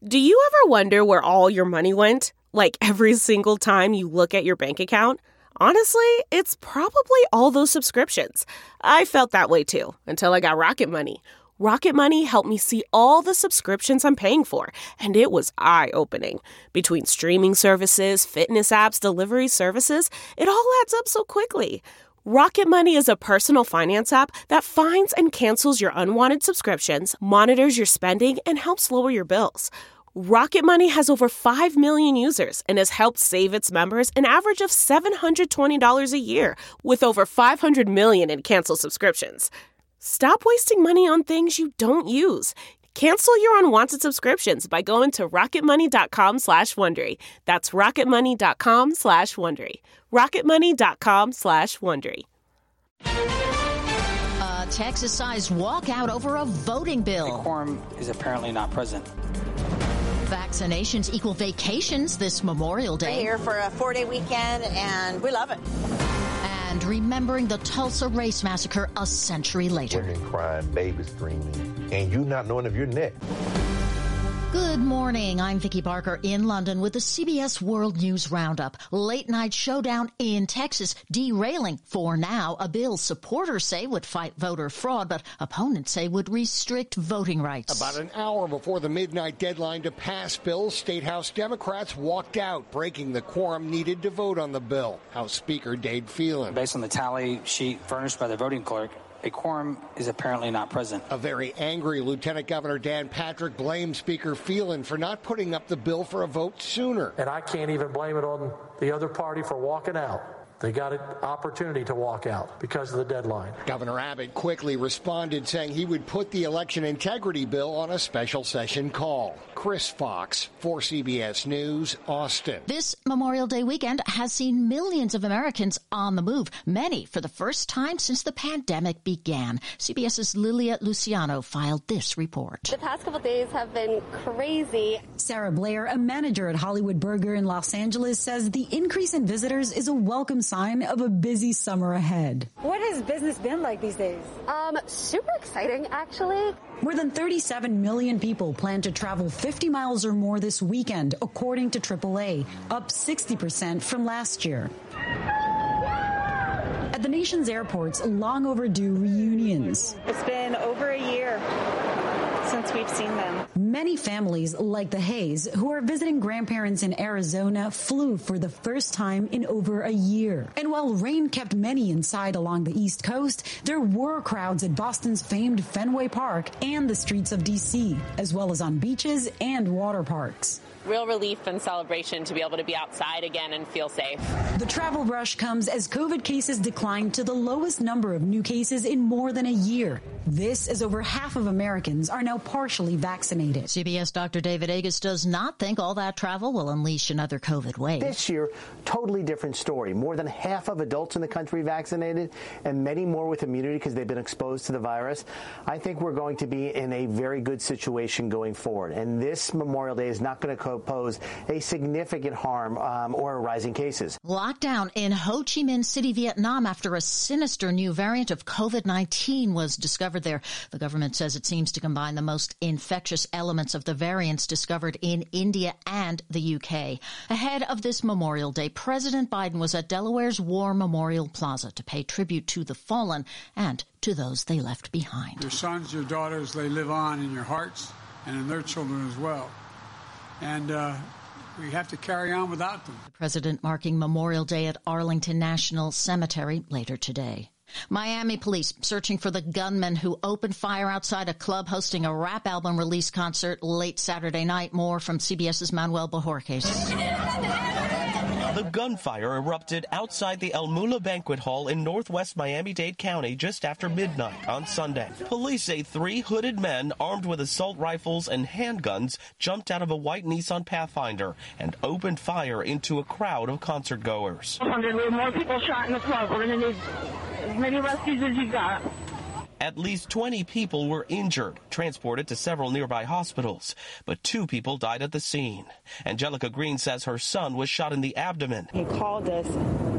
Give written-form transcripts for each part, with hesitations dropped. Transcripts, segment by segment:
Do you ever wonder where all your money went? Like every single time you look at your bank account? Honestly, it's probably all those subscriptions. I felt that way too, until I got Rocket Money. Rocket Money helped me see all the subscriptions I'm paying for, and it was eye-opening. Between streaming services, fitness apps, delivery services, it all adds up so quickly. Rocket Money is a personal finance app that finds and cancels your unwanted subscriptions, monitors your spending, and helps lower your bills. Rocket Money has over 5 million users and has helped save its members an average of $720 a year, with over 500 million in canceled subscriptions. Stop wasting money on things you don't use. Cancel your unwanted subscriptions by going to rocketmoney.com/Wondery. That's rocketmoney.com/Wondery. rocketmoney.com/Wondery. A Texas-sized walkout over a voting bill. The quorum is apparently not present. Vaccinations equal vacations this Memorial Day. We're here for a 4-day weekend, and we love it. And remembering the Tulsa race massacre a century later. Women crying, babies screaming, and you not knowing if you're next. Good morning. I'm Vicki Barker in London with the CBS World News Roundup. Late night showdown in Texas derailing, for now, a bill supporters say would fight voter fraud, but opponents say would restrict voting rights. About an hour before the midnight deadline to pass bills, State House Democrats walked out, breaking the quorum needed to vote on the bill. House Speaker Dade Phelan. Based on the tally sheet furnished by the voting clerk, a quorum is apparently not present. A very angry Lieutenant Governor Dan Patrick blamed Speaker Phelan for not putting up the bill for a vote sooner. And I can't even blame it on the other party for walking out. They got an opportunity to walk out because of the deadline. Governor Abbott quickly responded, saying he would put the election integrity bill on a special session call. Chris Fox for CBS News, Austin. This Memorial Day weekend has seen millions of Americans on the move, many for the first time since the pandemic began. CBS's Lilia Luciano filed this report. The past couple days have been crazy. Sarah Blair, a manager at Hollywood Burger in Los Angeles, says the increase in visitors is a welcome sign of a busy summer ahead. What has business been like these days? Super exciting, actually. More than 37 million people plan to travel 50 miles or more this weekend, according to AAA, up 60% from last year. At the nation's airports, long overdue reunions. It's been over a year since we've seen them. Many families, like the Hayes, who are visiting grandparents in Arizona, flew for the first time in over a year. And while rain kept many inside along the East Coast, there were crowds at Boston's famed Fenway Park and the streets of D.C., as well as on beaches and water parks. Real relief and celebration to be able to be outside again and feel safe. The travel rush comes as COVID cases decline to the lowest number of new cases in more than a year. This as over half of Americans are now partially vaccinated. CBS Dr. David Agus does not think all that travel will unleash another COVID wave. This year, totally different story. More than half of adults in the country vaccinated and many more with immunity because they've been exposed to the virus. I think we're going to be in a very good situation going forward. And this Memorial Day is not going to pose a significant harm or rising cases. Lockdown in Ho Chi Minh City, Vietnam, after a sinister new variant of COVID-19 was discovered there. The government says it seems to combine the most infectious elements of the variants discovered in India and the UK. Ahead of this Memorial Day, President Biden was at Delaware's War Memorial Plaza to pay tribute to the fallen and to those they left behind. Your sons, your daughters, they live on in your hearts and in their children as well. And we have to carry on without them. The president marking Memorial Day at Arlington National Cemetery later today. Miami police searching for the gunman who opened fire outside a club hosting a rap album release concert late Saturday night. More from CBS's Manuel Bojorquez. The gunfire erupted outside the El Mula Banquet Hall in northwest Miami-Dade County just after midnight on Sunday. Police say 3 hooded men armed with assault rifles and handguns jumped out of a white Nissan Pathfinder and opened fire into a crowd of concertgoers. There were more people shot in the club. We're going to need as many rescues as you got. At least 20 people were injured, transported to several nearby hospitals, but 2 people died at the scene. Angelica Green says her son was shot in the abdomen. He called us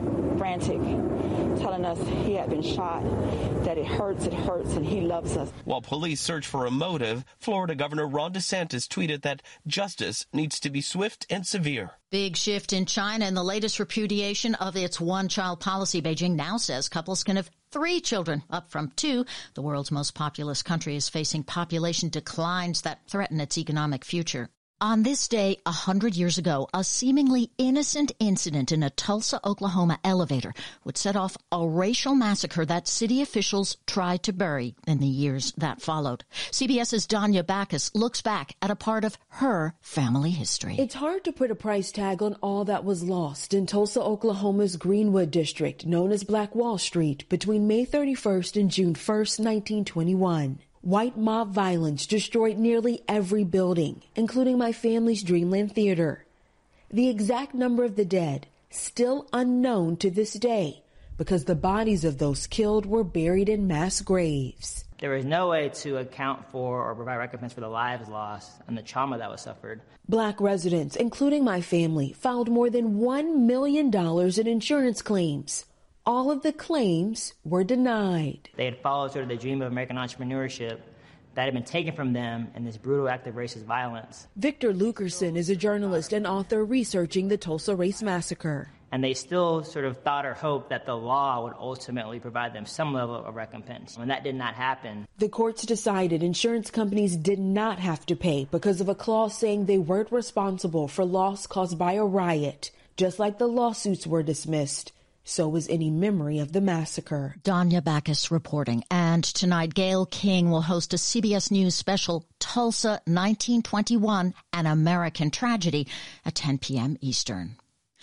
frantic, telling us he had been shot, that it hurts, and he loves us. While police search for a motive, Florida Governor Ron DeSantis tweeted that justice needs to be swift and severe. Big shift in China in the latest repudiation of its one-child policy. Beijing now says couples can have 3 children, up from 2. The world's most populous country is facing population declines that threaten its economic future. On this day, 100 years ago, a seemingly innocent incident in a Tulsa, Oklahoma elevator would set off a racial massacre that city officials tried to bury in the years that followed. CBS's Danya Backus looks back at a part of her family history. It's hard to put a price tag on all that was lost in Tulsa, Oklahoma's Greenwood district, known as Black Wall Street, between May 31st and June 1st, 1921. White mob violence destroyed nearly every building, including my family's Dreamland Theater. The exact number of the dead, still unknown to this day, because the bodies of those killed were buried in mass graves. There was no way to account for or provide recompense for the lives lost and the trauma that was suffered. Black residents, including my family, filed more than $1 million in insurance claims. All of the claims were denied. They had followed sort of the dream of American entrepreneurship that had been taken from them in this brutal act of racist violence. Victor Lukerson is a journalist and author researching the Tulsa Race Massacre. And they still sort of thought or hoped that the law would ultimately provide them some level of recompense. When that did not happen, the courts decided insurance companies did not have to pay because of a clause saying they weren't responsible for loss caused by a riot. Just like the lawsuits were dismissed, so was any memory of the massacre. Danya Backus reporting. And tonight, Gayle King will host a CBS News special, Tulsa 1921, An American Tragedy, at 10 p.m. Eastern.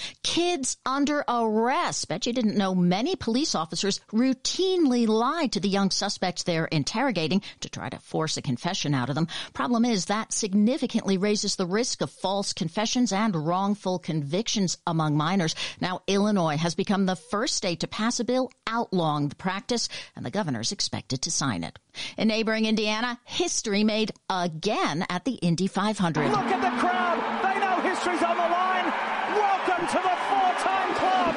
Kids under arrest. Bet you didn't know many police officers routinely lied to the young suspects they're interrogating to try to force a confession out of them. Problem is that significantly raises the risk of false confessions and wrongful convictions among minors. Now, Illinois has become the first state to pass a bill outlawing the practice, and the governor's expected to sign it. In neighboring Indiana, history made again at the Indy 500. Look at the crowd. They know history's on the line. Welcome to the four-time club,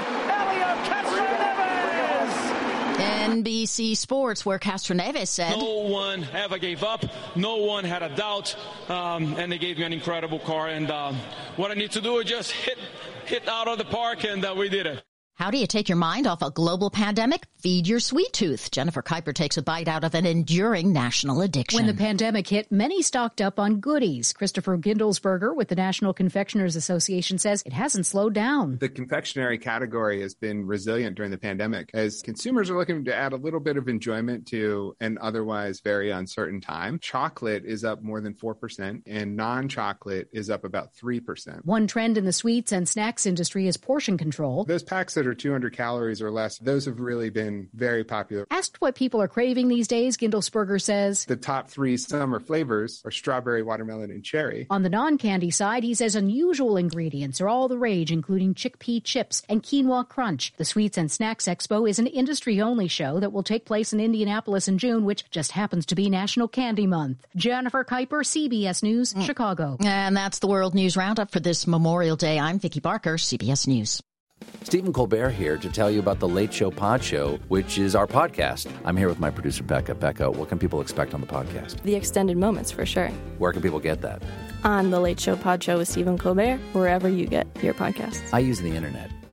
Helio Castroneves! NBC Sports, where Castroneves said, "No one ever gave up. No one had a doubt. And they gave me an incredible car. And what I need to do is just hit out of the park, and we did it." How do you take your mind off a global pandemic? Feed your sweet tooth. Jennifer Kuiper takes a bite out of an enduring national addiction. When the pandemic hit, many stocked up on goodies. Christopher Gindelsberger with the National Confectioners Association says it hasn't slowed down. The confectionery category has been resilient during the pandemic as consumers are looking to add a little bit of enjoyment to an otherwise very uncertain time. Chocolate is up more than 4% and non-chocolate is up about 3%. One trend in the sweets and snacks industry is portion control. Those packs that are 200 calories or less, those have really been very popular. Asked what people are craving these days, Gindelsberger says the top 3 summer flavors are strawberry, watermelon, and cherry. On the non-candy side, he says unusual ingredients are all the rage, including chickpea chips and quinoa crunch. The Sweets and Snacks Expo is an industry-only show that will take place in Indianapolis in June, which just happens to be National Candy Month. Jennifer Kuiper, CBS News, Chicago. And that's the World News Roundup for this Memorial Day. I'm Vicki Barker, CBS News. Stephen Colbert here to tell you about the Late Show Pod Show, which is our podcast. I'm here with my producer, Becca. Becca, what can people expect on the podcast? The extended moments, for sure. Where can people get that? On the Late Show Pod Show with Stephen Colbert, wherever you get your podcasts. I use the internet.